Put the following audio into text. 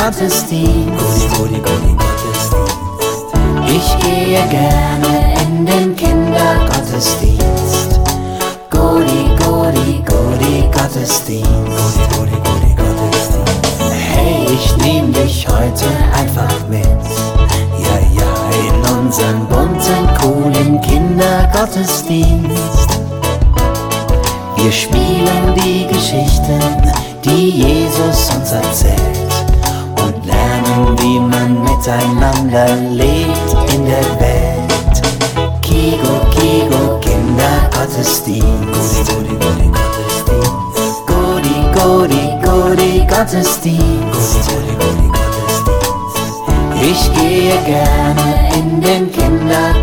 Gottesdienst. Gudi, Gudi, Gottesdienst. Ich gehe gerne in den Kindergottesdienst. Gudi, Gudi, Gudi, Gottesdienst. Gudi, Gudi, Gottesdienst. Hey, ich nehm dich heute einfach mit. Ja, ja, In unseren bunten, coolen Kindergottesdienst. Wir spielen die Geschichten, die Jesus uns erzählt, und lernen, wie man miteinander lebt in der Welt. Kigo, Kigo, Kindergottesdienst. Gudi, Gudi, Gottesdienst. Gudi, Gudi, Gudi, Gottesdienst. Gudi, Gudi, Gottesdienst. Ich gehe gerne in den Kindergottesdienst.